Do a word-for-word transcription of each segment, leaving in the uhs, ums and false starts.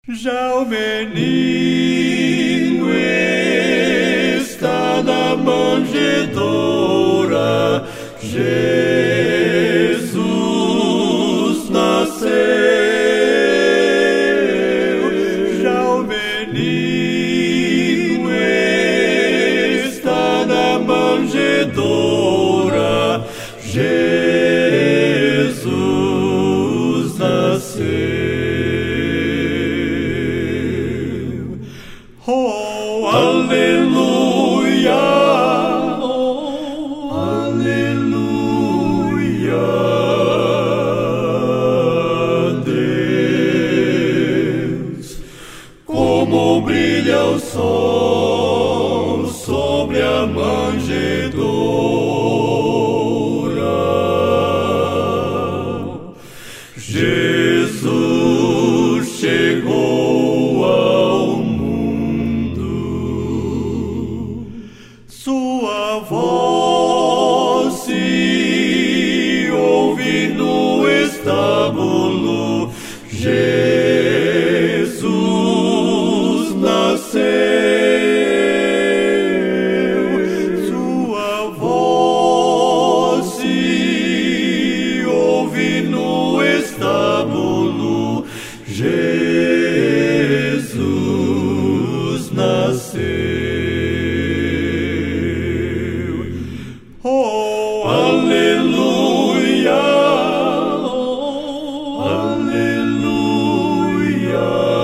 Já o menino está na manjedoura, Jesus nasceu. Já o menino está na manjedoura, Jesus nasceu. Oh, aleluia, oh, aleluia, Deus, como brilha o sol sobre a manjedoura. Jesus chegou ao mundo, sua voz se ouve no estábulo. Jesus nasceu, sua voz se ouve no estábulo. Jesus nasceu. Oh, aleluia, oh, aleluia,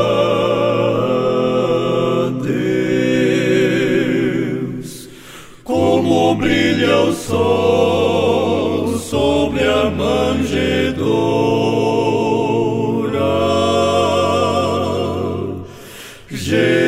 Deus, como brilha o sol sobre a manjedoura. Jesus